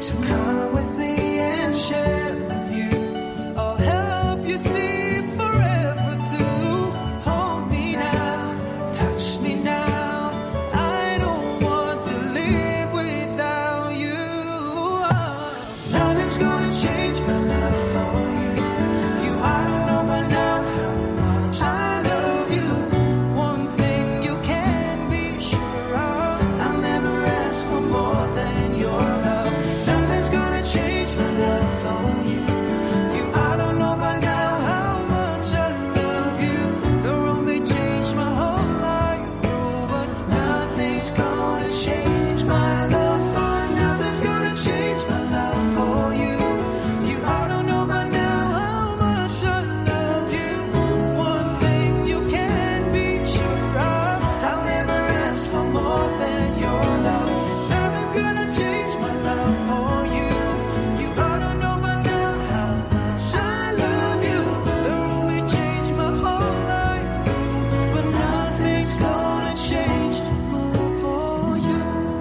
So come with me and share the view. I'll help you see forever too. Hold me now, touch me now. I don't want to live without you. Nothing's gonna change my love for you. You, I don't know by now how much I love you. One thing you can be sure of, I'll never ask for more than your love. Nothing's gonna change my love for you. You, I don't know by now how much I love you. The road may change my whole life through, but nothing's gonna change my love for. Nothing's gonna change my love for you. You, I don't know by now how much I love you. One thing you can be sure of, I'll never ask for more than your love. Nothing's gonna change my love for you. You, I don't know by now how much I love you. The road may change my whole life through, but nothing's gonna change my love for you.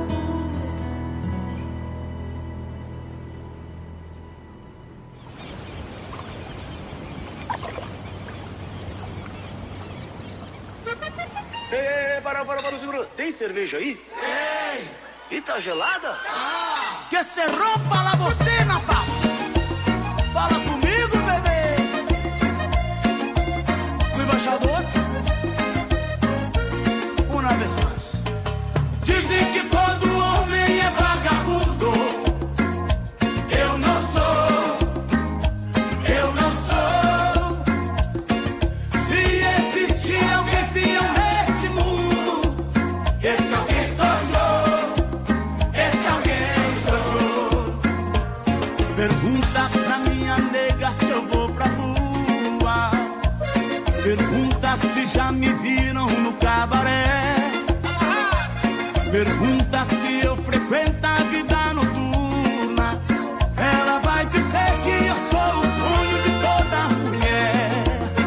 Para, segura. Tem cerveja aí? Tem. E tá gelada? Que se rompa la bocina, pa. Fala comigo, bebê. O embaixador. Uma vez mais. Dizem que todo homem é vagabundo. Eu não sou. Eu não sou. Se existir alguém fiel nesse mundo, esse alguém sou eu. Esse alguém sou eu. Pergunta pra minha nega se eu vou pra rua. Pergunta se já me viram no cabaré. Pergunta se eu frequento a vida noturna. Ela vai dizer que eu sou o sonho de toda mulher.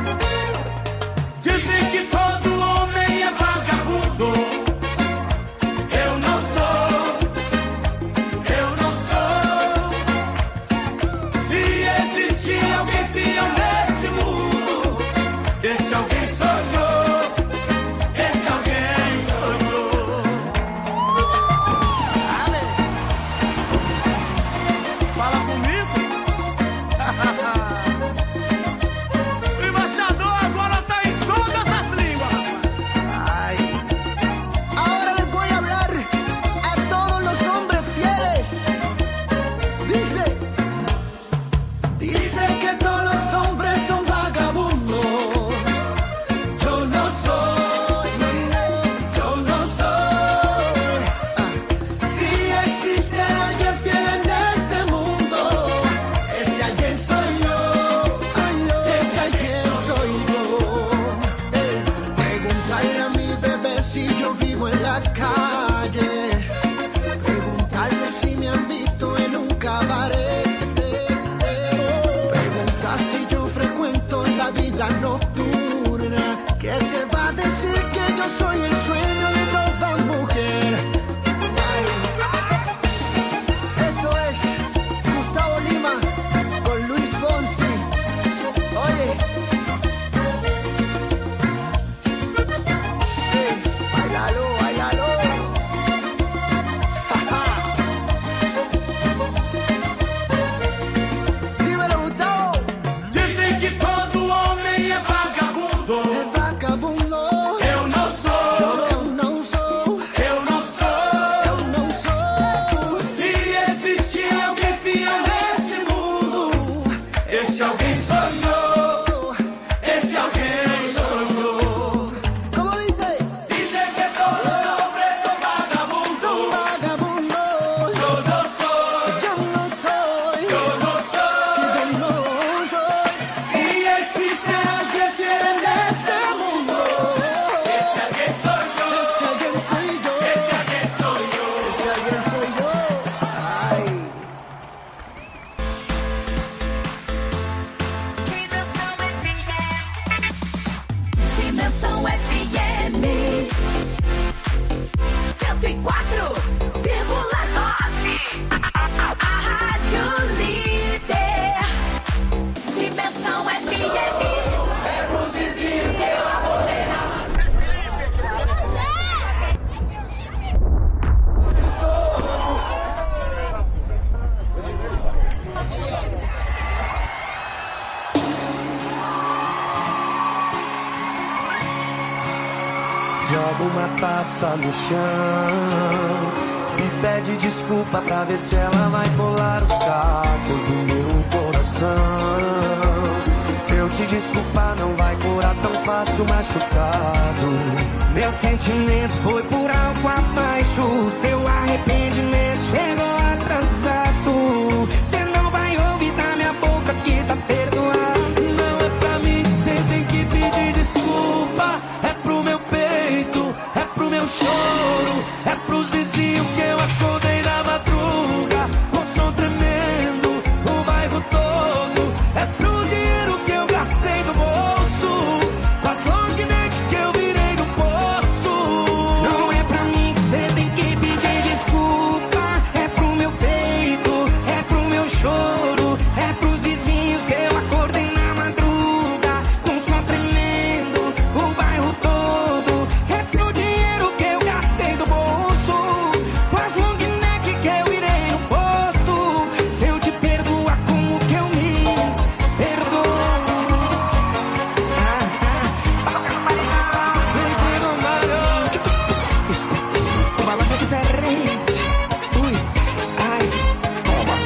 Dizem que todo homem é vagabundo. Eu não sou. Eu não sou. Se existir alguém fiel nesse mundo, esse alguém sou eu. Esse alguém sou eu. Ale. taça no chão e pede desculpa pra ver se ela vai colar os cacos do meu coração. Se eu te desculpar não vai curar tão fácil o machucado. Meu sentimento foi por algo abaixo. Seu arrependimento chegou atrasado. Cê não vai ouvir da minha boca que tá perdoado. Não é pra mim que cê tem que pedir desculpa. É pro meu peito, é pro meu choro, é pros vizinhos que eu acordei na madruga com som tremendo, o bairro todo. É pro dinheiro que eu gastei do bolso, com as long neck que eu virei no posto. Não é pra mim que cê tem que pedir desculpa. É pro meu peito, é pro meu choro, é pros vizinhos que eu acordei na madruga com som tremendo, o bairro todo. É pro dinheiro que eu gastei do bolso, com as long neck que eu virei no posto. Se eu te perdoar, como que eu me perdoo? O balanço é diferente. Ui, ai, toma.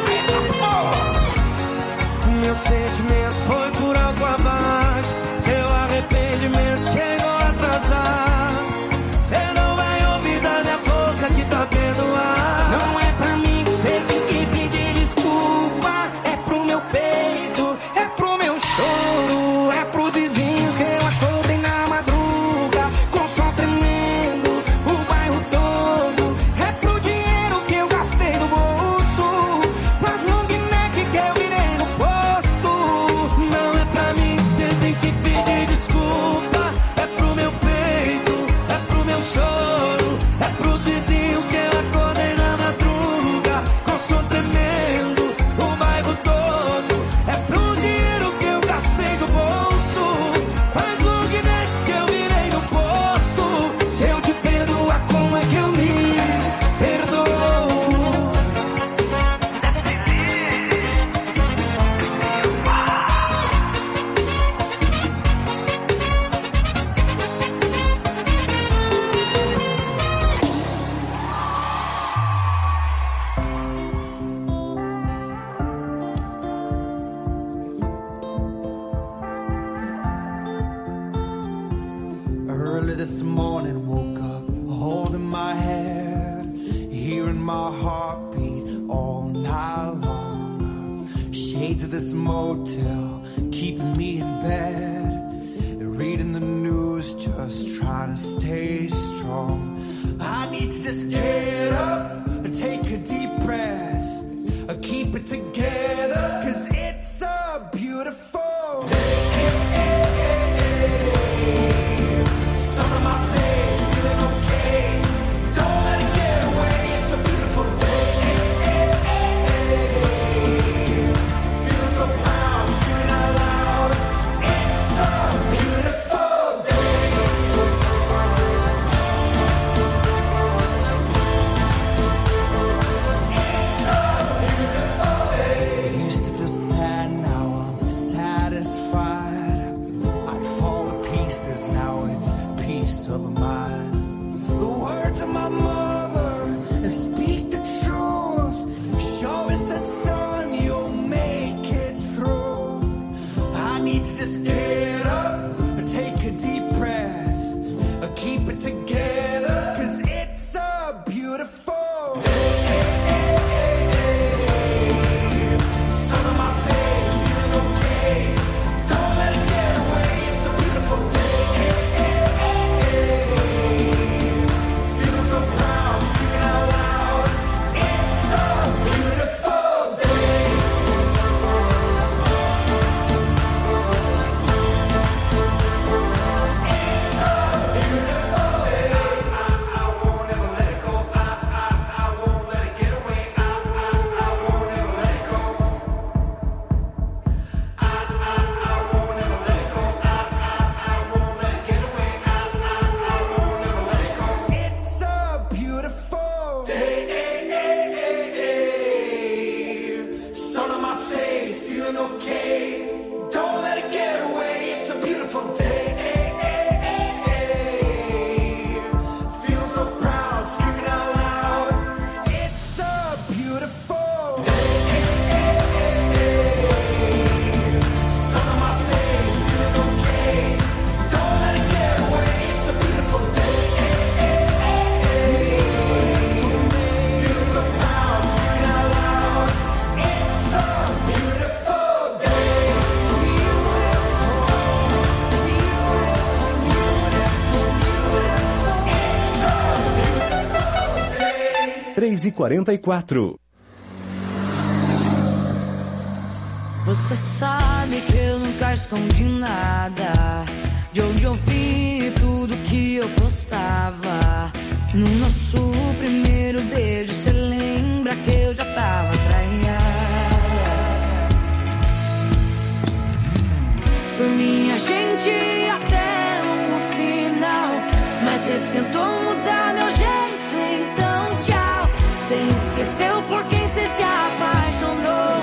Meu sentimento foi por algo abaixo. Seu arrependimento chegou atrasado. Cê não vai ouvir da minha boca que tá perdoado. Não é pra mim que cê tem que pedir desculpa. É pro meu peito, é pro meu choro, é pros vizinhos que eu acordei na madruga com som tremendo, o bairro todo. É pro dinheiro que eu gastei do bolso, com as long neck que eu virei no posto. Não é pra mim que cê tem que pedir desculpa. É pro meu peito, é pro meu choro, é pros vizinhos que eu acordei na madruga com som tremendo, o bairro todo. É pro dinheiro que eu gastei do bolso, faz long neck que eu virei no posto. Se eu te perdoar, como é que eu me perdoo? Early this morning, woke up holding my head, hearing my heartbeat all night long. Shades of this motel keeping me in bed, reading the news, just trying to stay strong. I need to just get up and take a deep breath, keep it together, 'cause it's a beautiful day. Sun on my face, feeling okay. Don't let it get away. It's a beautiful day. Feeling so proud, screaming out loud. It's a beautiful day. It's a beautiful day. I used to feel sad. 3h44. Você sabe que eu nunca escondi nada, de onde eu vi tudo que eu postava. No nosso primeiro beijo, cê lembra que eu já tava traída? Por mim a gente ia até o final, mas cê tentou mudar meu jeito, então tchau. Cê esqueceu por quem cê se apaixonou.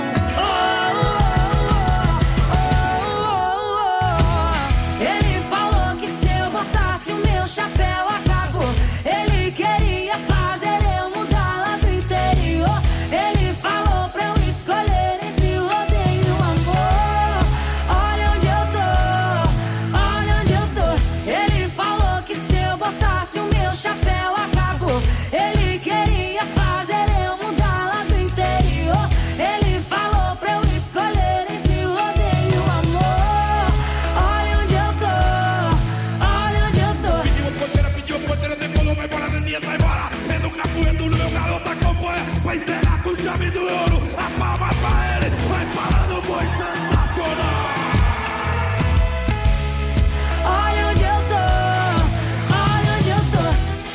Ele falou que se eu botasse o meu chapéu acabou. Ele queria fazer eu mudar lá do interior. Ele falou pra eu escolher entre o odeio e o amor. Olha onde eu tô, olha onde eu tô. Ele falou que se eu botasse o meu chapéu acabou. Ele queria fazer eu mudar lá do interior. Ele falou pra eu escolher entre o odeio e o amor. Olha onde eu tô, olha onde eu tô. Pediu porteira, decolou, vai embora, Neninha, vai embora. É no capoeiro, no meu garoto acompanha. Vai encerrar com o chave do ouro. A palma pra ele, vai parando, boi sensacional. Olha onde eu tô, olha onde eu tô.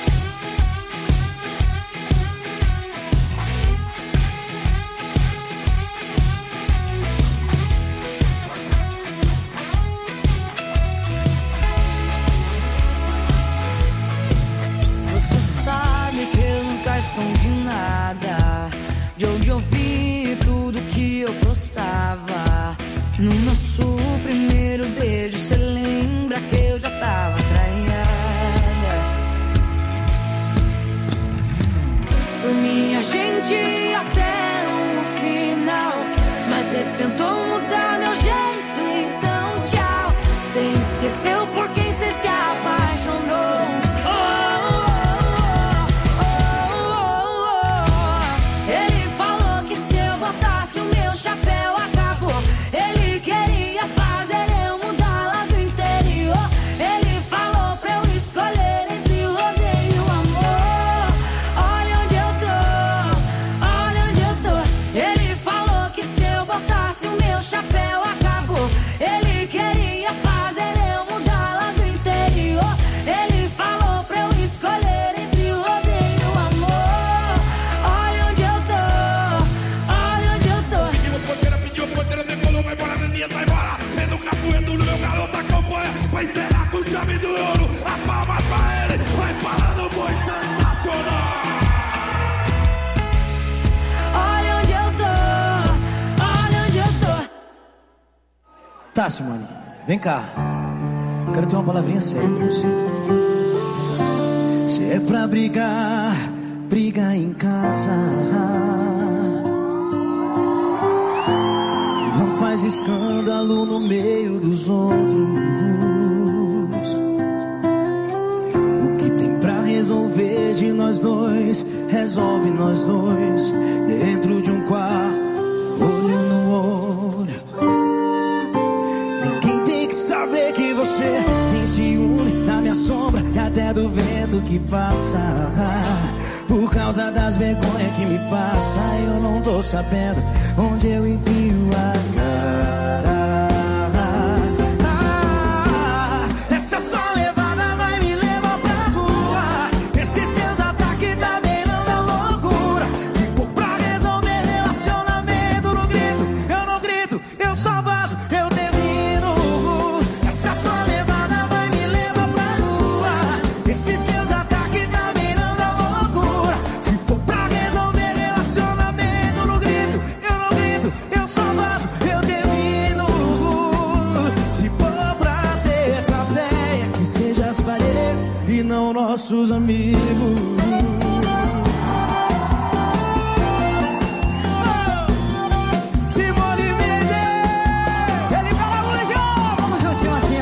Você sabe que eu nunca escondi nada, de onde eu vi tudo que eu postava. No nosso primeiro beijo, cê lembra que eu já tava traída? Por mim a gente ia até o final, mas cê tentou mudar meu jeito, então tchau. Cê esqueceu por quem cê se apaixonou. Ele falou que se eu botasse o meu chapéu acabou. Ele queria fazer eu mudar lá do interior. Ele falou pra eu escolher entre o odeio e o amor. Olha onde eu tô, olha onde eu tô. Ele falou que se eu botasse o meu chapéu acabou. Ele queria fazer eu mudar lá do interior. Ele falou pra eu escolher entre o odeio e o amor. Olha onde eu tô, olha onde eu tô. Pediu porteira, decolou, vai embora, Neninha, vai embora. É no capoeiro, no meu garoto acompanha. Vai encerrar com o chave do ouro. A palma pra ele, vai parando, boi sensacional. Olha onde eu tô, olha onde eu tô. Tá, Simone, vem cá. Quero ter uma palavrinha séria com você. Se é pra brigar, briga em casa. Não faz escândalo no meio dos outros. O que tem pra resolver de nós dois, resolve nós dois. Dentro de um quarto, olho no olho. Ninguém tem que saber que você tem ciúme da minha sombra e até do vento que passa. Por causa das vergonhas que me passa, eu não tô sabendo onde eu enfio a cara. Essa só levada vai me levar pra rua. Esses seus ataques tá beirando a loucura. Se for pra resolver relacionamento, não grito, eu não grito, eu só vazo, eu termino. Essa só levada vai me levar pra rua. Esses seus ataques tá beirando a loucura. Se for pra resolver relacionamento, não grito, eu não grito, eu só vazo, eu termino. Se for pra ter plateia, que seja as paredes e não nossos amigos. Simone Mendes, Ele Araújo, vamos juntinho assim,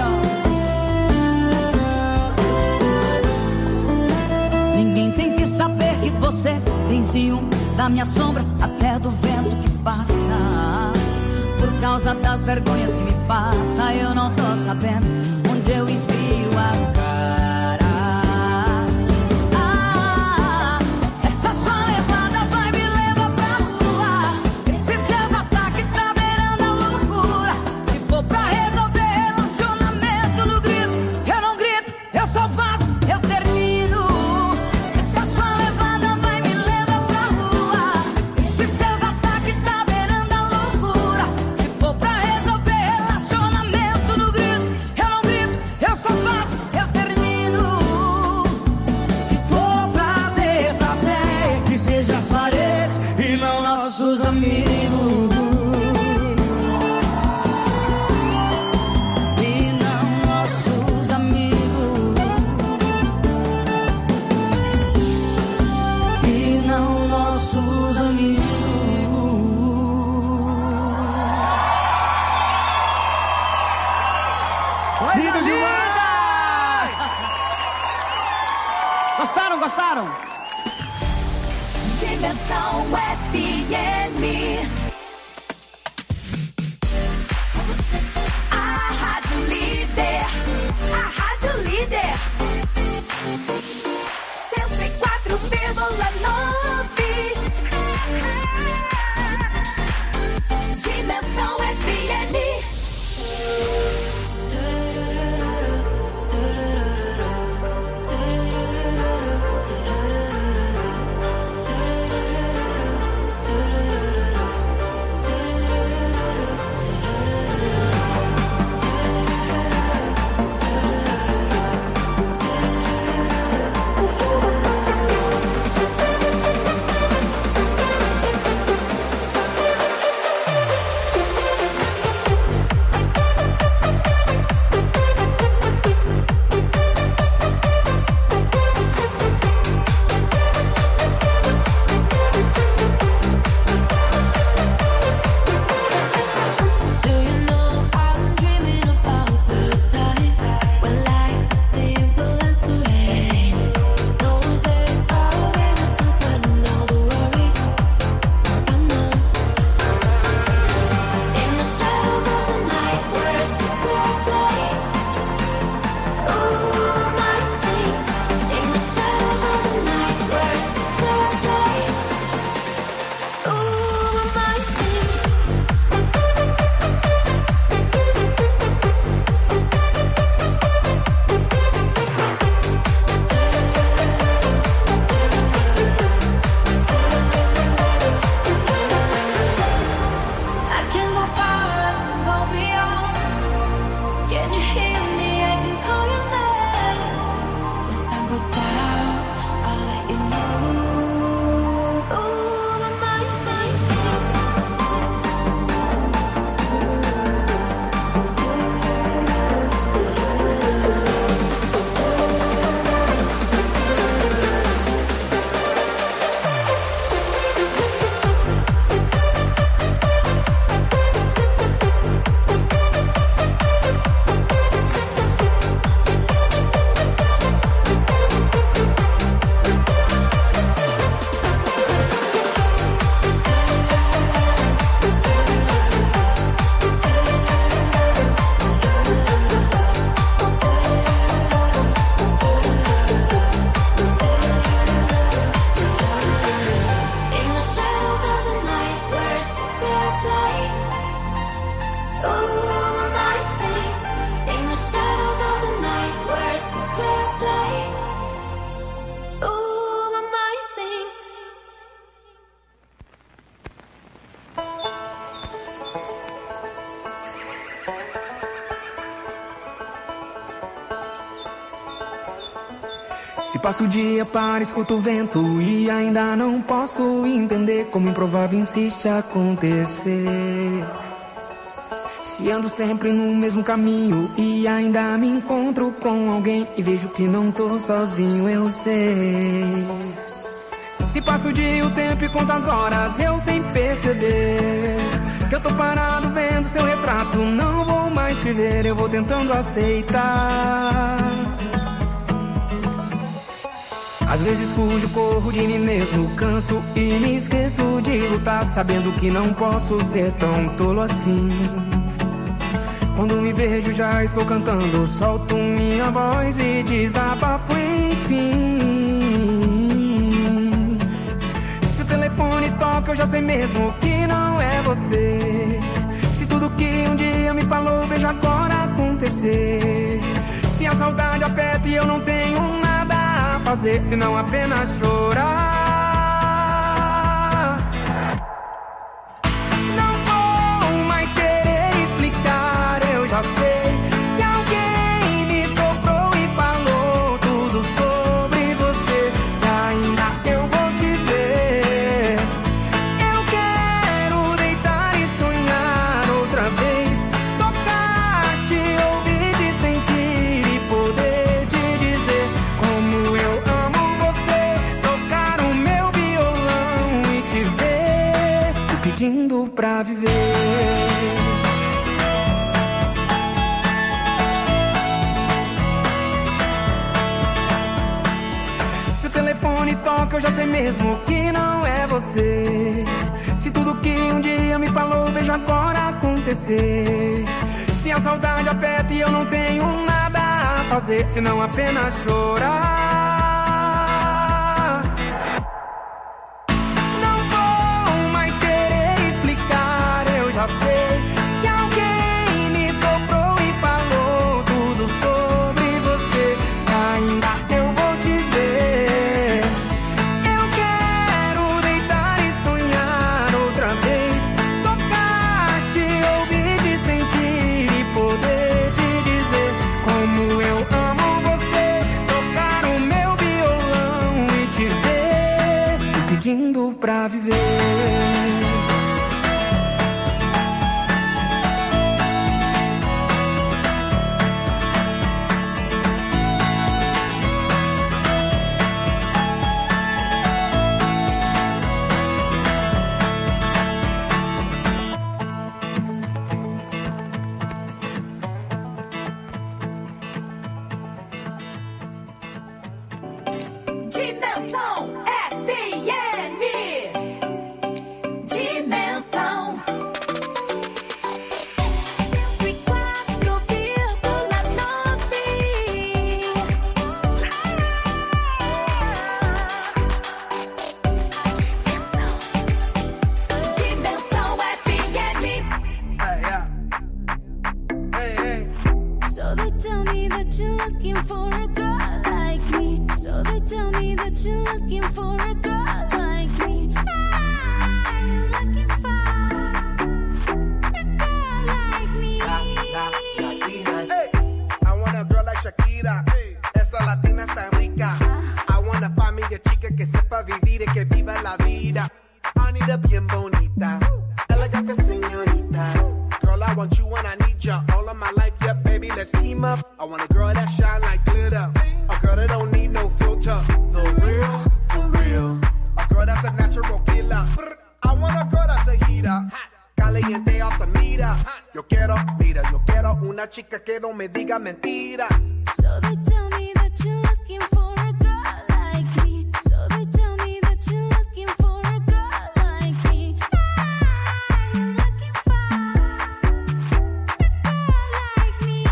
ó. Ninguém tem que saber que você tem ciúme da minha sombra, até do vento que passa. Por causa das vergonhas que me passa, eu não tô sabendo onde eu enfio a cara. Essa só levada veja as paredes e não nossos amigos. E não nossos amigos. E não nossos amigos. Lindo demais! Gostaram, gostaram? Dimensão FM. A Rádio Líder. A Rádio Líder. 104,9. Dimensão FM. Se passo o dia para escuto o vento e ainda não posso entender como improvável insiste acontecer. Se ando sempre no mesmo caminho e ainda me encontro com alguém e vejo que não tô sozinho, eu sei. Se passo o dia, o tempo e conto as horas, eu sem perceber que eu tô parado vendo seu retrato, não vou mais te ver, eu vou tentando aceitar. Às vezes fujo, corro de mim mesmo, canso e me esqueço de lutar, sabendo que não posso ser tão tolo assim. Quando me vejo já estou cantando, solto minha voz e desabafo enfim. Se o telefone toca eu já sei mesmo que não é você. Se tudo que um dia me falou vejo agora acontecer. Se a saudade aperta e eu não tenho nada a fazer, senão apenas chorar. Não vou mais querer explicar, eu já sei que alguém me soprou e falou tudo sobre você, que ainda eu vou te ver. pedindo pra viver. Se o telefone toca, eu já sei mesmo que não é você. Se tudo que um dia me falou, vejo agora acontecer. Se a saudade aperta e eu não tenho nada a fazer, senão apenas chorar. Não vou mais querer explicar, eu já sei que alguém me soprou e falou tudo sobre você. Que ainda eu vou te ver. Eu quero deitar e sonhar outra vez, tocar, te ouvir, te sentir e poder te dizer como eu amo você. Tocar o meu violão e te ver, me pedindo pra viver. Dimensão FM. Dimensão 104,9. Dimensão FM. So they tell me that you're looking for a girl like me. So they tell me that you're looking for a girl like me. I'm looking for a girl like me. Hey, I want a girl like Shakira. Esa latina está rica. I want a familia chica que sepa vivir y que viva la vida. Anita bien bonita, elegante señorita. Girl, I want you and I need ya all of my life. Yeah, baby, let's team up. I want a girl that shine like glitter. A girl that don't need no filter. The real, for real. A girl that's a natural killer. I want a girl that's a heater. Caliente off the meter. Yo quiero una chica que no me diga mentiras. So they tell me that you're looking for a girl like me. So they tell me that you're looking for a girl like me. I'm looking for a girl like me.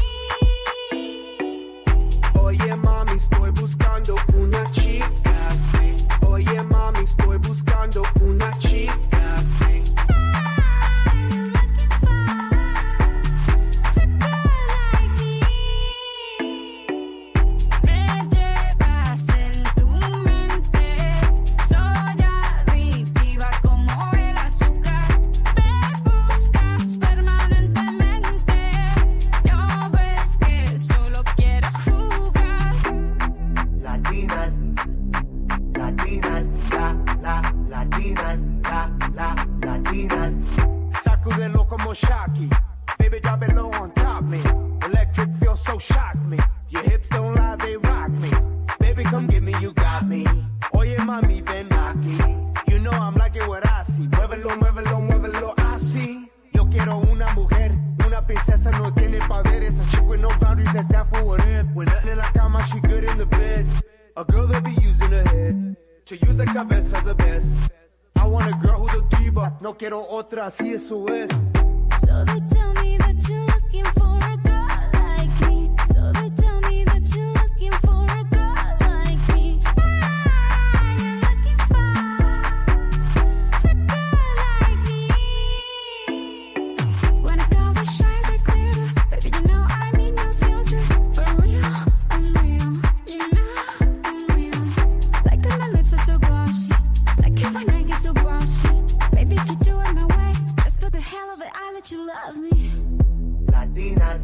Oye mami, estoy buscando una chica, sí. Oye mami, estoy buscando una chica, sí. Me llevas en tu mente, soy adictiva como el azúcar. Me buscas permanentemente, ya ves que solo quiero jugar. Latinas, latinas, latinas. Sacudelo como Shaki. Baby, drop it low on top me. Electric feels so shock me. Your hips don't lie, they rock me. Baby, come get me, you got me. Oye, mami, ven aquí. You know I'm like it what I see. Muévelo, muévelo, muévelo así. Yo quiero una mujer, una princesa, no tiene poderes. A chick with no boundaries, that's that for what it is. When nothing in la cama, she good in the bed. A girl that be using her head to use the cabeza the best. I want a girl who's a diva. No quiero otra, así eso es. So they tell me that you're looking for a girl like me. So they tell me that you're looking for a girl like me. I'm looking for a girl like me. When a girl that shines like glitter, baby, you know I need no filter. For real, I'm real. You know I'm real. Like that my lips are so glossy. Like it when I get so bossy. Baby, if you do it my way, just for the hell of it, I'll let you love me. Latinas,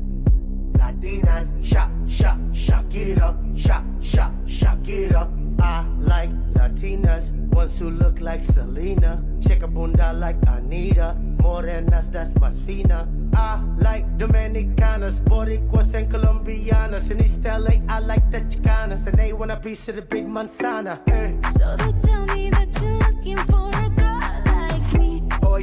Shakira, Shakira. I like Latinas, ones who look like Selena. Shake a bunda like Anita, morenas, that's más fina. I like Dominicanas, Boricuas and Colombianas. In East LA, I like the Chicanas, and they want a piece of the big manzana. So they tell me that you're looking for a girl like me.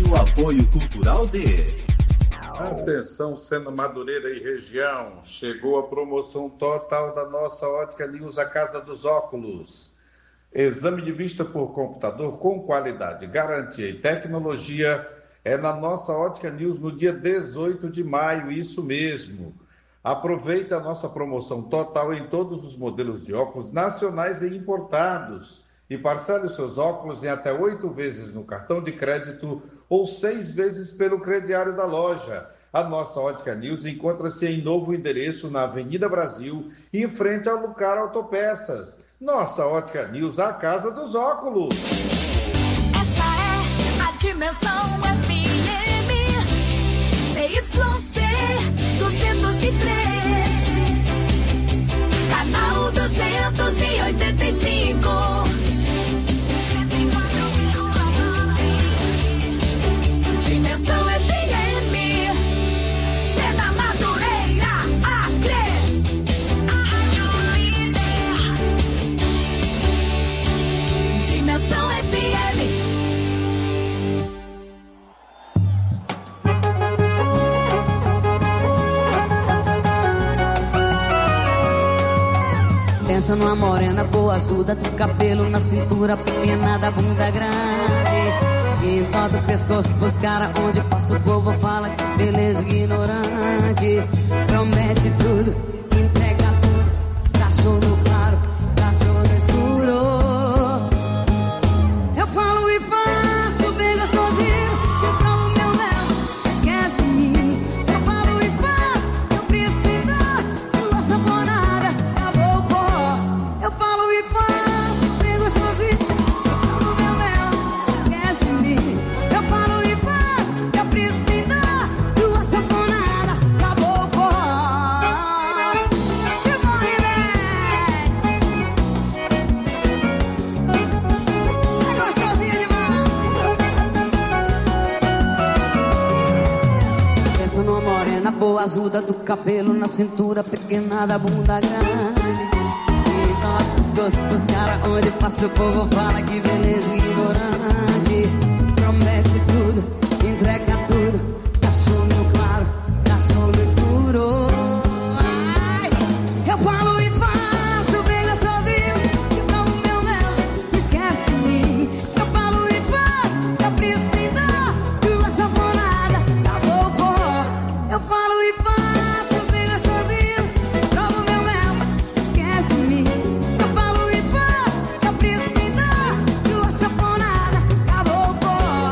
o apoio cultural de... Atenção, Sena Madureira e região, chegou a promoção total da nossa Ótica News, a Casa dos Óculos. Exame de vista por computador com qualidade, garantia e tecnologia é na nossa Ótica News no dia 18 de maio, isso mesmo. Aproveite a nossa promoção total em todos os modelos de óculos nacionais e importados e parcele os seus óculos em até 8 vezes no cartão de crédito ou 6 vezes pelo crediário da loja. A nossa Ótica News encontra-se em novo endereço na Avenida Brasil, em frente ao Lucar Autopeças. Nossa Ótica News, a Casa dos Óculos. Essa é a Dimensão FM, CYC 203, canal 285. Dimensão FM, Sena Madureira, Acre, a Rádio Líder. Dimensão FM. Pensa numa morena boa, azul do cabelo na cintura, pequena da bunda grande. E enquanto o pescoço pros caras, onde passa o povo fala que beleza ignorante. Promete tudo, entrega tudo, cachorro no claro, cachorro no escuro. Eu falo e faço bem gostosinho, eu provo meu mel, esquece de mim. Eu falo e faço, eu preciso da saponada, acabou o forró. Eu falo e faço bem gostosinho, eu provo meu mel, esquece de mim. Eu falo e faço, eu preciso da saponada, acabou o forró. Se morre bem, é gostosinho demais. Pensa numa morena boa, azuda do cabelo na cintura, pequena da bunda grande. Então a pescoço pros caras, onde passa o povo fala que beleza ignorante. Promete tudo, entrega tudo, cachorro no claro, cachorro no escuro. Ai, eu falo e faço bem gostosinho, que provo meu mel, não esquece de mim. Eu falo e faço, eu preciso de uma saponada, acabou o forró. Eu falo e faço bem gostosinho, provo meu mel, não esquece de mim. Eu falo e faço, eu preciso de uma saponada, acabou o forró.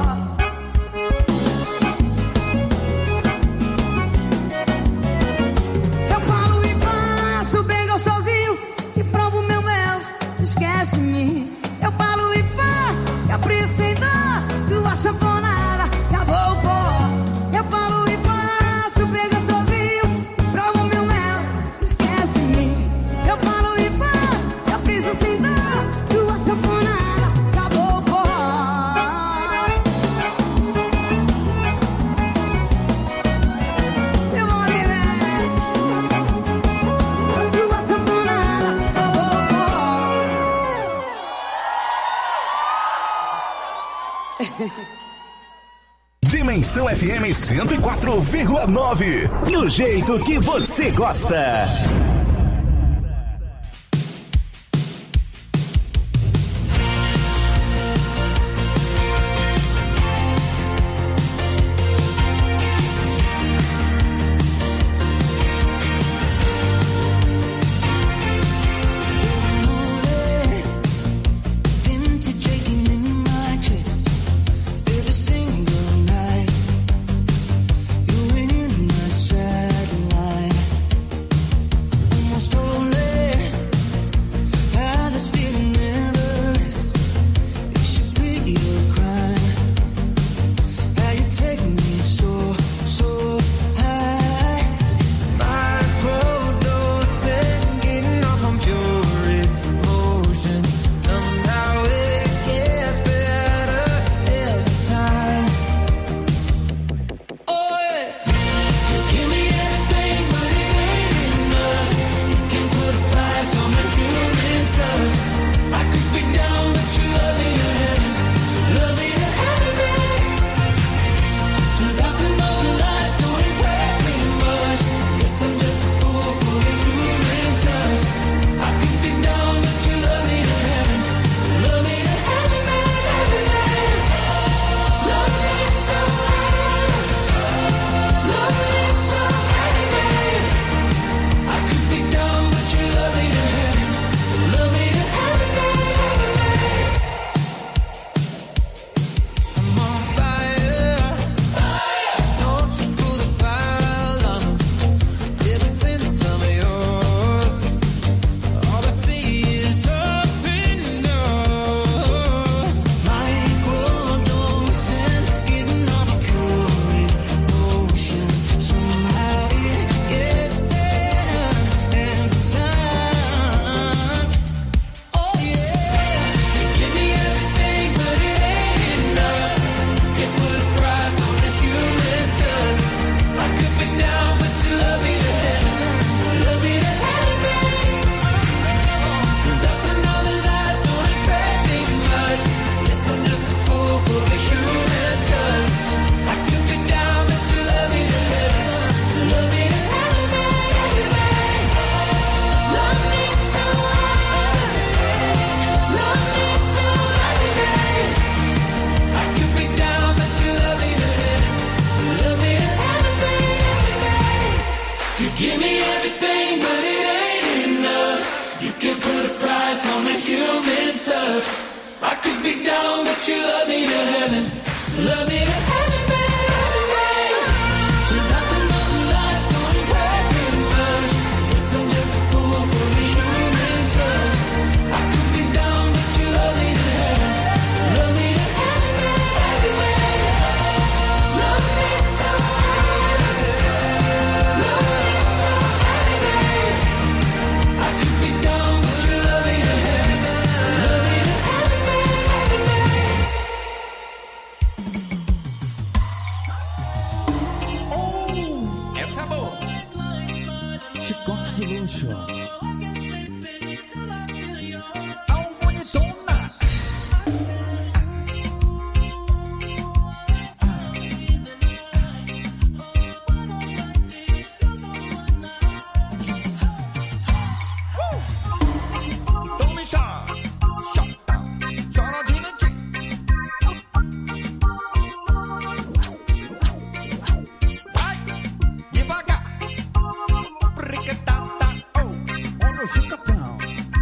Eu falo e faço bem gostosinho, e provo meu mel, não esquece de mim. Eu falo e faço, eu preciso de uma saponada, acabou o forró. Eu falo e faço bem gostosinho, e provo meu mel, não esquece de mim. Eu falo e faço, eu preciso de uma saponada, acabou o forró. Se morre bem, de uma saponada, acabou o forró. Dimensão FM 104,9. Do jeito que você gosta. Vintage aching in my chest every single night. You went in my satellite. lights on a human touch. I could be down, but you love me to heaven. Love me to heaven, baby. Sometimes another lights don't impress me much. Guess I'm just a fool for the human touch. I could be down, but you love me to heaven. Love me to heaven, baby. Love me so heaven. Love me so heaven. I could be down, but you love me to heaven. Love me to heaven, baby. Essa é boa. Chicote de luxo. Alfonitona. Tome chá. Choradinha de vai devagar. Briquetata, oh, olha o chicotão.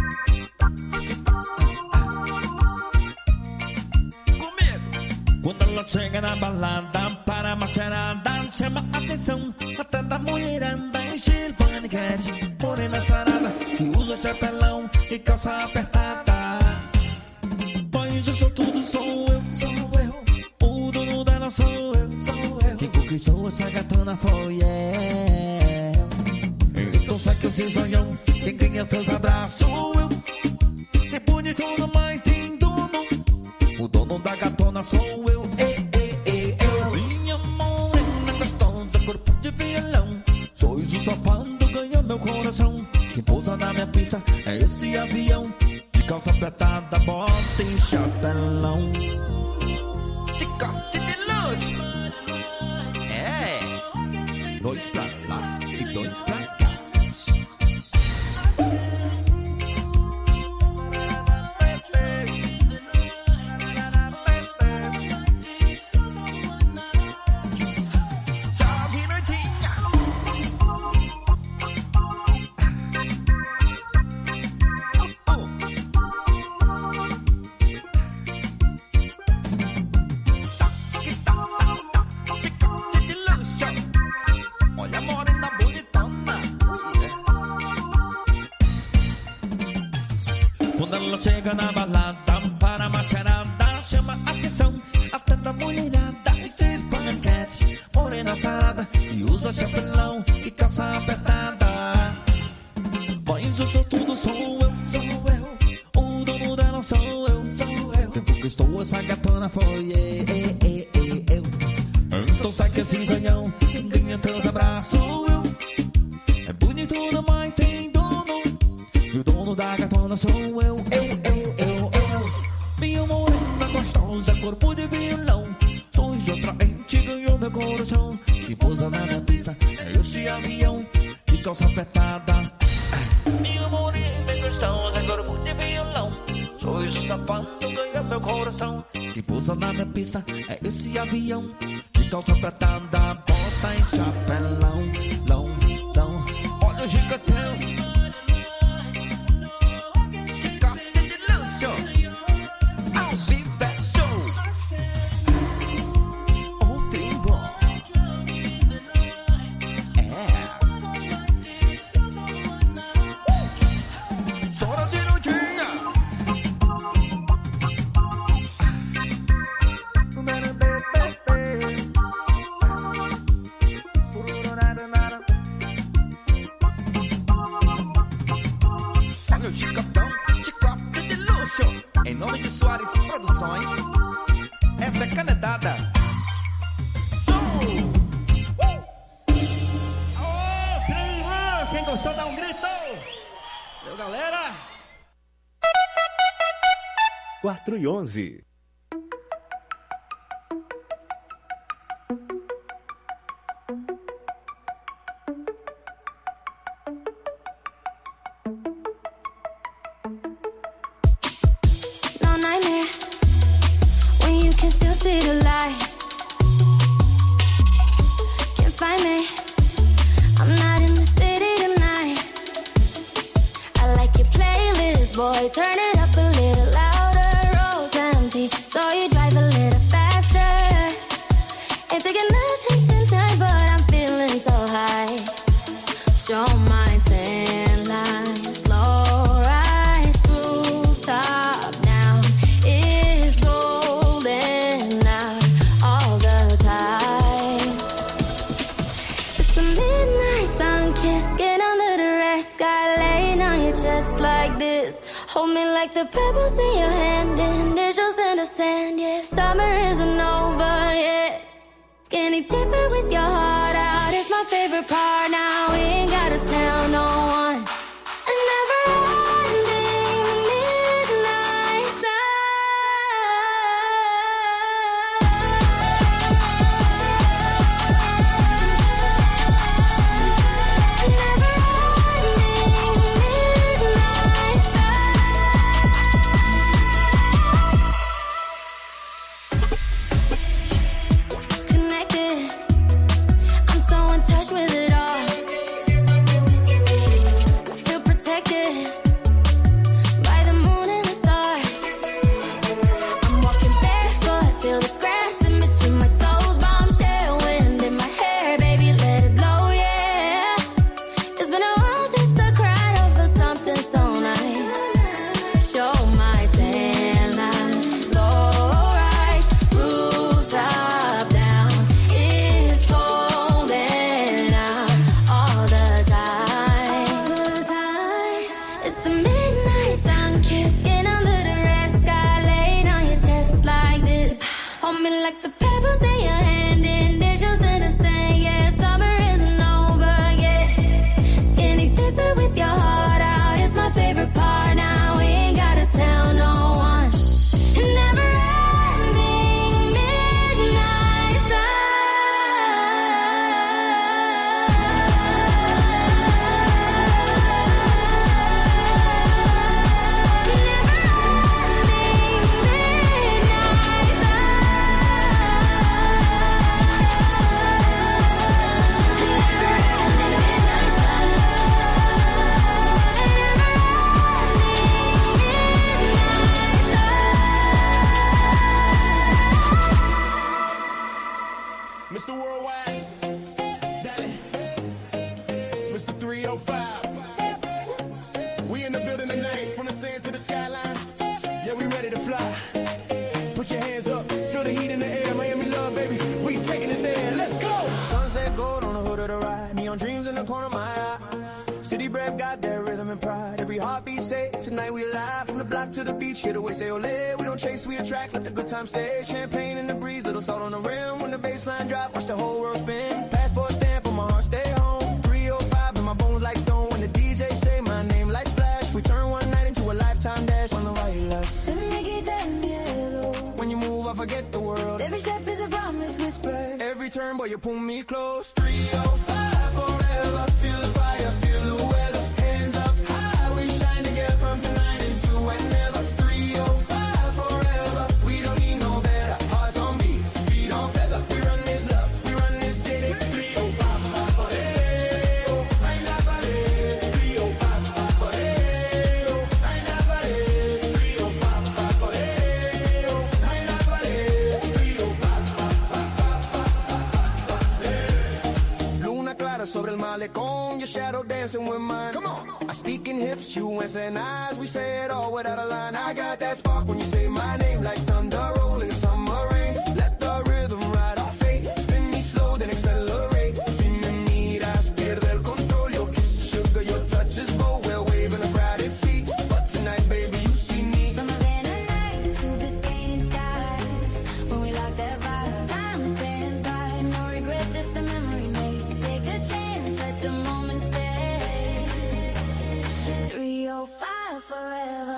Comigo. Quando ela chega na balada, para a macharada, chama a atenção até da mulherada, estilo paniquete, morena sarada, que usa chapelão e calça apertada. Pois eu sou tudo, sou eu. O dono dela sou eu. Quem conquistou essa gatona foi eu. Então sai que eu sei sonhão, quem ganha teus abraços sou eu. É bonito, mas tem dono. O dono da gatona sou eu. Minha morena gostosa, corpo de violão. Sois o sapando, ganha meu coração. Quem pousa na minha pista é esse avião. De calça apertada, bota e chapelão. Chicote de luxo. É. 2 pra lá e 2 pra cá. Tchau de noitinha. Chicote de luxo. Olha a morena bonitona. Quando ela chega na balada, para a macharada, chama a atenção até da mulherada, estilo paniquete, morena sarada, que usa chapelão e calça apertada. Pois eu sou tudo, sou eu. O dono dela sou eu. Quem conquistou essa gatona foi eu. Então sai que esse sonhão, quem ganha teus abraços sou eu. É bonito, mas tem dono. E o dono da gatona sou eu. Minha morena gostosa, corpo de violão. Sois atraente, ganhou meu coração. Que pousa na minha pista é esse avião de calça apertada. Minha morena gostosa, corpo de violão. Sois o sapato, ganhou meu coração. Que pousa na minha pista é esse avião de calça apertada. Bota em chapelão, lão. Olha o gigantão. Chicote de luxo. Ao vivo é show. O trembo. Chora de noitinha. Olha o chicotão, chicote de luxo. Em nome de Soares Produções, essa é canedada. Quem gostou, dá um grito. Valeu, galera. 4:11. No nightmare when you can still see the light. Can't find me. I'm not in the city tonight. I like your playlist, boy. Turn it Hold me like the pebbles in your hand and initials in the sand. Yeah, summer isn't over yet. Skinny dipping with your heart out is my favorite part. Now we ain't gotta tell no one. A never-ending midnight sun. Connected, I'm so in touch with it all. I feel protected by the moon and the stars. I'm walking barefoot, feel the grass in between my toes. Bombshell wind in my hair, baby, let it blow, yeah. It's been a while since I cried over something so nice. Show my tan lines, low rise, roofs up, down. It's golden out all the time. It's the midnight sun kissing under the red sky, laying on your chest like this. Hold me like the pebbles in your hand and initials in the sand. Yeah, summer isn't over yet. Skinny dipping with your heart out is my favorite part. Now we ain't gotta tell no one. Never-ending midnight sun. Mr. Worldwide, Dale. Mr. 305. We in the building tonight, from the sand to the skyline. Yeah, we ready to fly. Put your hands up, feel the heat in the air. Miami love, baby, we taking it there. Let's go. Sunset gold on the hood of the ride. Neon dreams in the corner of my eye. City breath got that rhythm and pride. Every heartbeat say, tonight we alive. From the block to the beach, hear the way say ole. We don't chase, we attract, let the good time stay. Champagne in the breeze, little salt on the rim. When the baseline drop, watch the whole world spin. Passport stamp on my heart, stay home. 305 in my bones like stone. When the DJ say my name, lights flash. We turn one night into a lifetime dash. On the white lights. Se me quita el miedo. When you move, I forget the world. Every step is a promise whisper. Every turn, boy, you pull me close. 305 forever. Feel the fire, feel the weather. Hands up high, we shine together from tonight into whenever. 305 forever. We don't need no better. Hearts on beat, feet on feather. We run this love, we run this city. 305 forever. Ainda vale. 305 forever. Ainda vale. 305 forever. Ainda vale. 305. Luna clara sobre el malecón, your shadow dancing with mine. Come on. I speak in hips, you answer eyes. We say it all without a line. I got that spark when you say my name, like thunder rolling in summer rain. Let the rhythm ride our fate. Spin me slow, then accelerate. Si me miras, pierde el control. Your kiss, sugar, your touch is bold. We're waving a crowded seat, but tonight, baby, you see me. From Havana nights to Biscayne skies. When we lock that vibe, time stands by. No regrets, just a memory made. Take a chance, let the moment stay. 305 forever.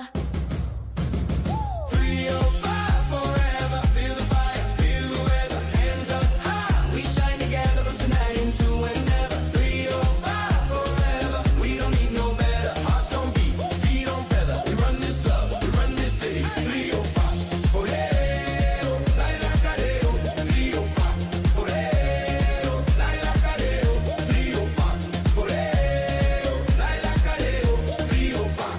305 forever. Feel the fire, feel the weather. Hands up high, we shine together from tonight into whenever. 305 forever. We don't need no better. Hearts on beat, feet on feather. We run this love, we run this city. 305 forever. Laila Careo. 305 forever. Laila Careo. 305 forever. Laila Careo. 305.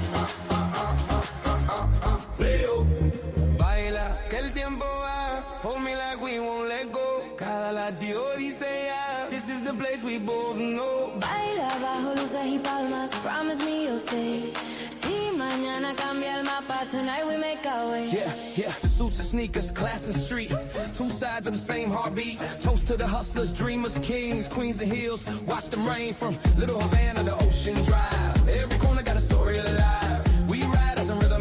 Leo. Baila, que el tiempo va. Hold me like we won't let go. Cada latido dice ya. This is the place we both know. Baila bajo luces y palmas. Promise me you'll stay. Si mañana cambia el mapa, tonight we make our way. Yeah, yeah. The suits and sneakers, class and street. Two sides of the same heartbeat. Toast to the hustlers, dreamers, kings, queens and hills. Watch them rain from Little Havana to Ocean Drive. Every corner got a story alive. We ride as a rhythm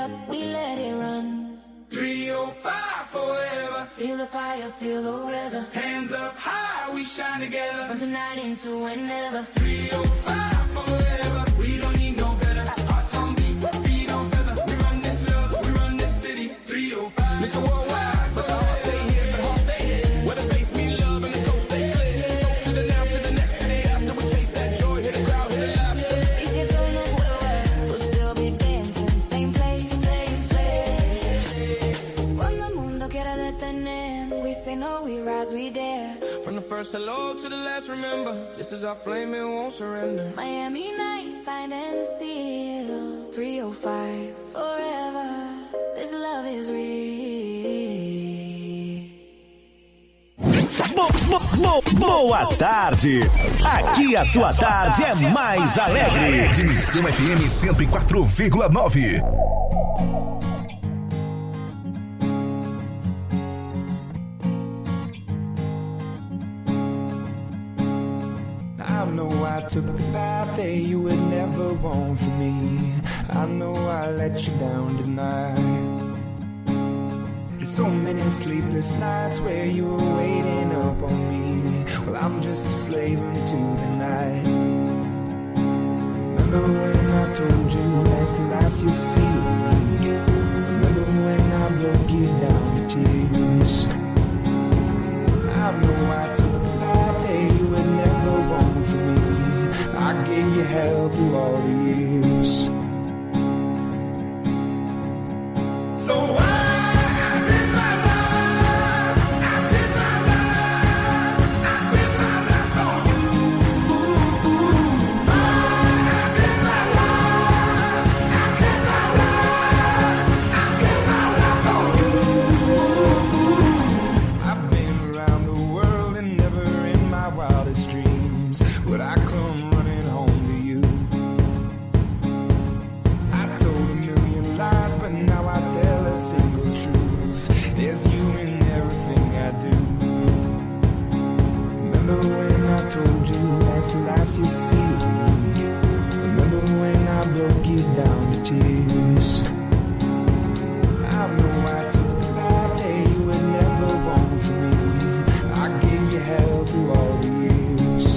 up, we let it run. 305 forever. Feel the fire, feel the weather. Hands up high, we shine together. From tonight into whenever. 305 forever. We don't need no better. Hearts on beat, feet on feather. We run this love, we run this city. 305. Listen worldwide, but the heart stay here, the heart stay here. Where the bass mean love and the coast stay clear. Toast to the now, to the next, to the after. We chase that joy, hit the crowd, hit the laughter. Y si eso no vuelve, we'll still be dancing. Same place, same place. Cuando el mundo quiera detener, we say no, we rise, we dare. From the first hello to the last, remember, this is our flame, it won't surrender. Miami nights, signed and sealed. 305 forever. This love is real. Boa tarde. Aqui a sua tarde é mais alegre. Dimensão FM 104,9. I know I took the path that you would never want for me. I know I let you down tonight. There's so many sleepless nights where you were waiting up on me. Well, I'm just a slave unto the night. Remember when I told you that's the last you'll see of me? Remember when I broke you down to tears? I know I took the path that you would never want for me. I gave you hell through all the years. So I live my life, I live my life, I live my life on you. I live my life, I live my life, I live my life on you. I've been around the world and never in my wildest dreams would I come running home to you. I told a million lies, but now I tell a single truth. There's you in everything I do. Remember when I told you that's the last you see of me? Remember when I broke you down to tears? I know I took the path that you would never want for me. I gave you hell through all the years.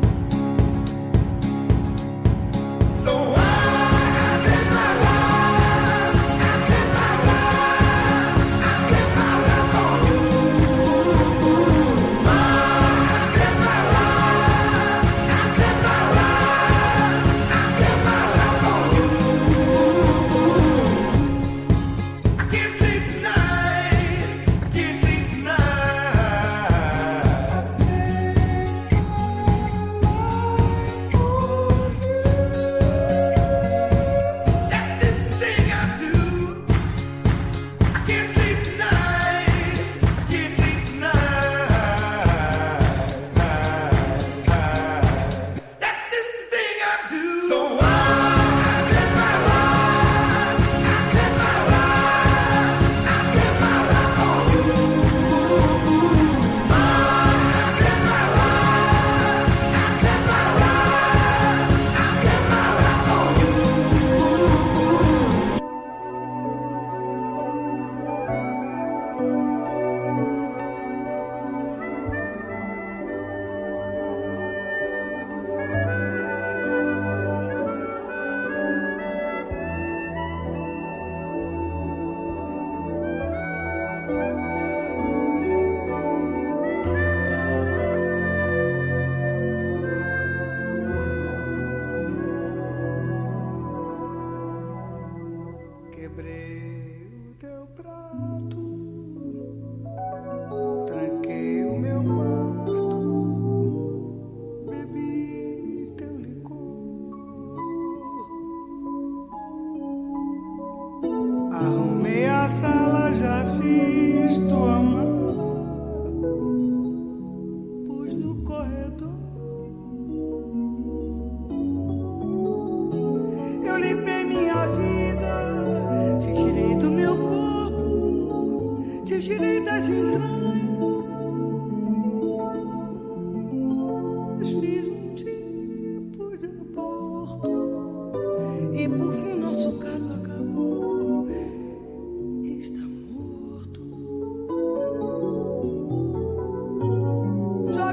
So I live my life, I live my life, I live my life on you. I live my life, I live my life.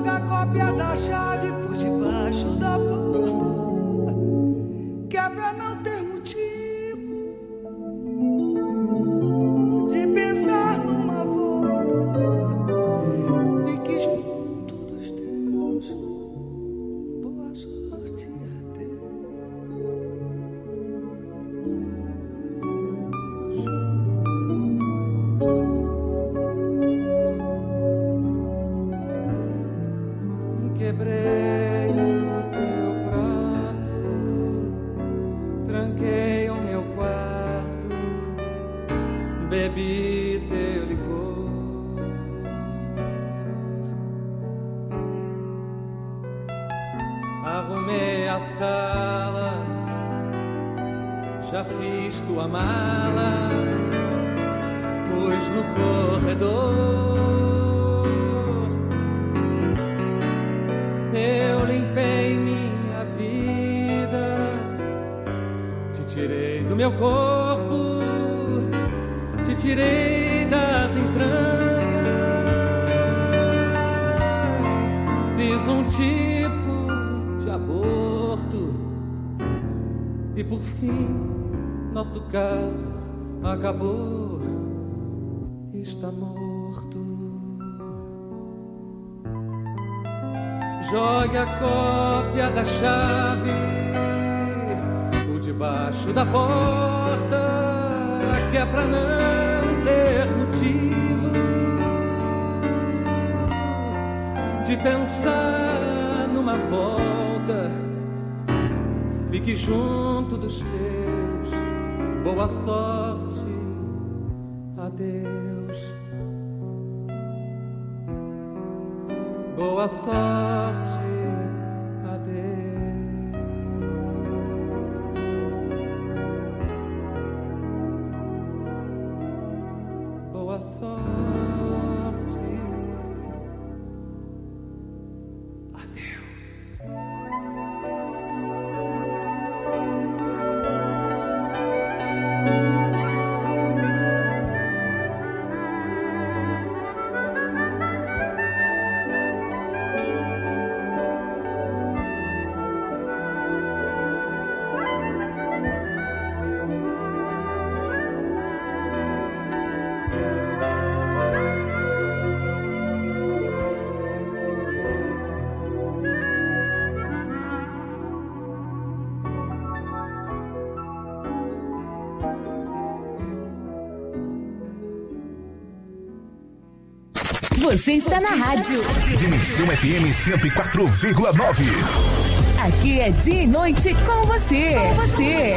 Joga a cópia da chave por debaixo da porta, que é pra não ter motivo de pensar numa volta. Fique junto dos teus, boa sorte, adeus. Quebrei o teu prato, tranquei o meu quarto, bebi teu licor. Arrumei a sala, já fiz tua mala, pus no corredor. Eu limpei minha vida, te tirei do meu corpo, te tirei das entranhas, fiz um tipo de aborto e por fim nosso caso acabou, está morto. Jogue a cópia da chave por debaixo da porta, que é pra não ter motivo de pensar numa volta. Fique junto dos teus, boa sorte, adeus. Boa sorte, adeus. Boa sorte, adeus. Você está na rádio Dimensão FM 104,9. Aqui é dia e noite com você. Com você.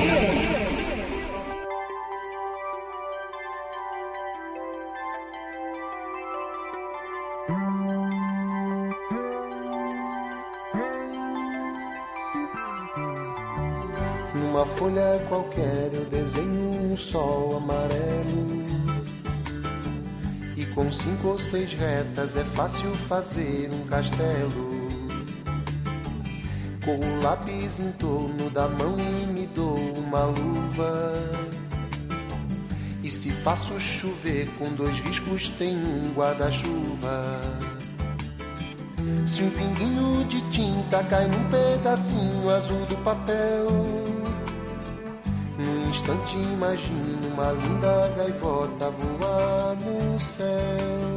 Numa folha qualquer eu desenho um sol amarelo. E com 5 ou 6 retas é fácil fazer um castelo. Com o lápis em torno da mão e me dou uma luva. E se faço chover com 2 riscos tem um guarda-chuva. Se um pinguinho de tinta cai num pedacinho azul do papel, num instante imagino uma linda gaivota voar no céu.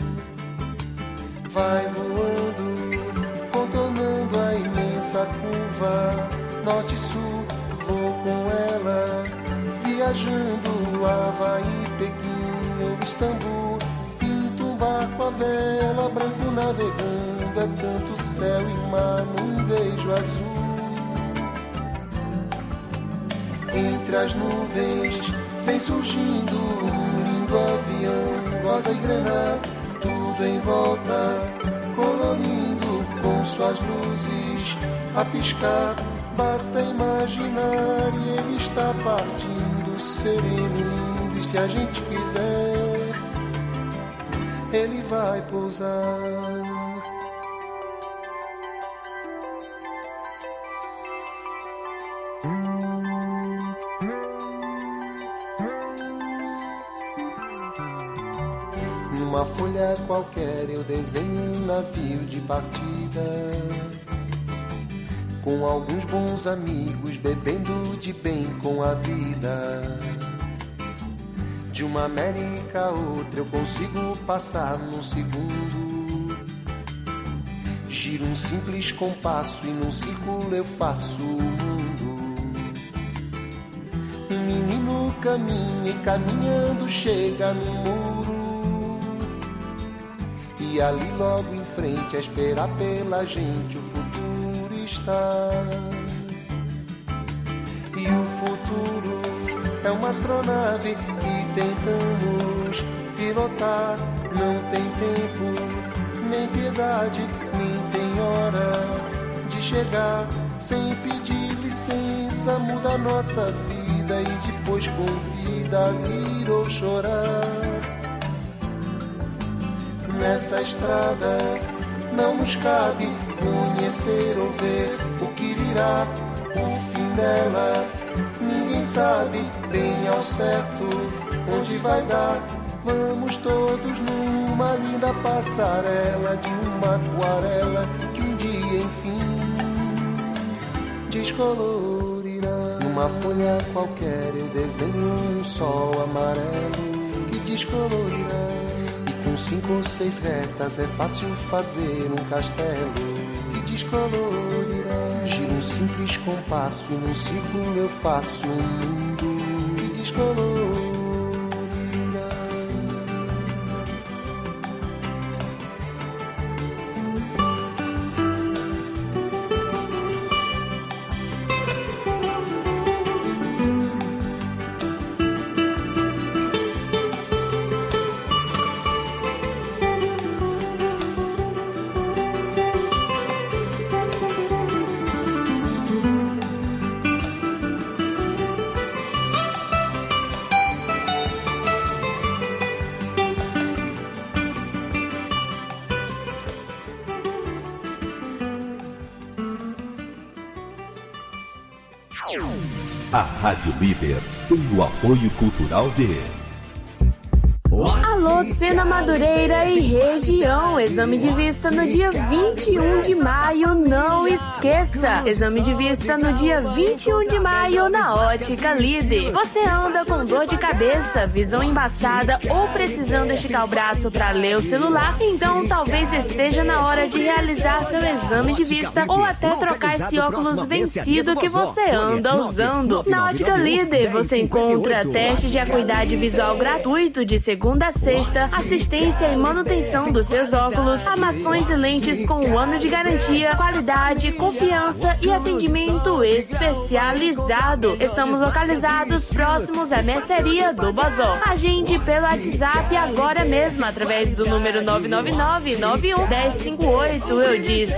Vai voando, contornando a imensa curva, norte e sul, vou com ela, viajando Havaí, Pequim ou Istambul. Pinto um barco à vela, branco navegando, é tanto céu e mar num beijo azul. Entre as nuvens vem surgindo um lindo avião, rosa e granada, tudo em volta, colorindo com suas luzes a piscar. Basta imaginar e ele está partindo, sereno, lindo, e se a gente quiser, ele vai pousar. Numa Numa folha qualquer eu desenho um navio de partida, com alguns bons amigos bebendo de bem com a vida. De uma América a outra eu consigo passar num segundo. Giro um simples compasso e num círculo eu faço o mundo. Um menino caminha e caminhando chega no muro, e ali logo em frente a esperar pela gente o futuro está. E o futuro é uma astronave que tentamos pilotar. Não tem tempo, nem piedade, nem tem hora de chegar. Sem pedir licença muda a nossa vida e depois convida a rir ou chorar. Nessa estrada não nos cabe conhecer ou ver o que virá, o fim dela. Ninguém sabe bem ao certo onde vai dar. Vamos todos numa linda passarela de uma aquarela que um dia enfim descolorirá. Numa folha qualquer eu desenho um sol amarelo que descolorirá. Com 5 ou 6 retas é fácil fazer um castelo que descolorirá. Giro um simples compasso e num círculo eu faço um mundo que descolorirá. A Rádio Líder tem o apoio cultural de... Alô, Sena Madureira e região. Exame de vista no dia 21 de maio, não esqueça. Exame de vista no dia 21 de maio na Ótica Líder. Você anda com dor de cabeça, visão embaçada ou precisando esticar o braço para ler o celular? Então talvez esteja na hora de realizar seu exame de vista ou até trocar esse óculos vencido que você anda usando. Na Ótica Líder você encontra teste de acuidade visual gratuito de segunda a sexta, assistência e manutenção dos seus óculos, armações e lentes com 1 ano de garantia, qualidade, confiança e atendimento especializado. Estamos localizados próximos à mercearia do Bazó. Agende pelo WhatsApp agora mesmo através do número 999-91-1058. Eu disse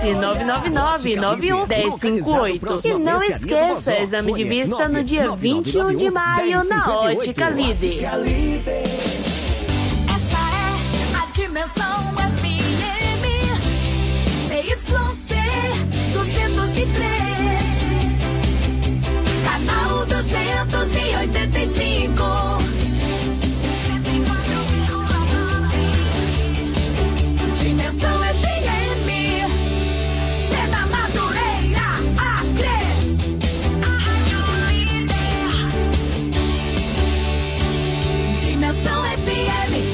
999-91-1058. E não esqueça, exame de vista no dia 21 de maio na Ótica Líder. Dimensão FM CYC 203, canal 285. Dimensão FM, Sena Madureira, Acre. Dimensão FM.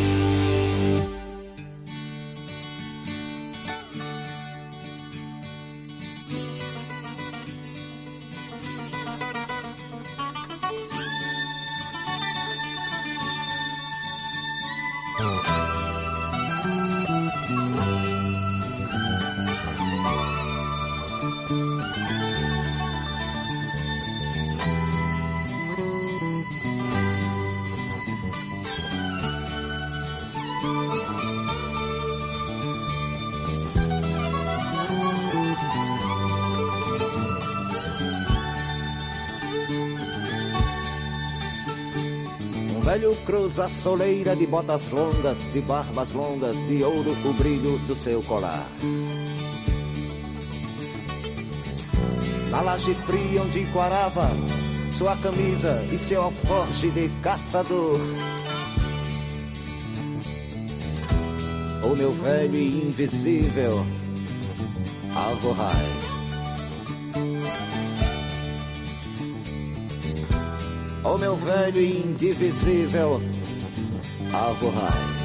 Velho cruza a soleira de botas longas, de barbas longas, de ouro o brilho do seu colar. Na laje fria onde quarava sua camisa e seu alforje de caçador. o meu velho e invisível Avohai. O meu velho e indivisível Avohai.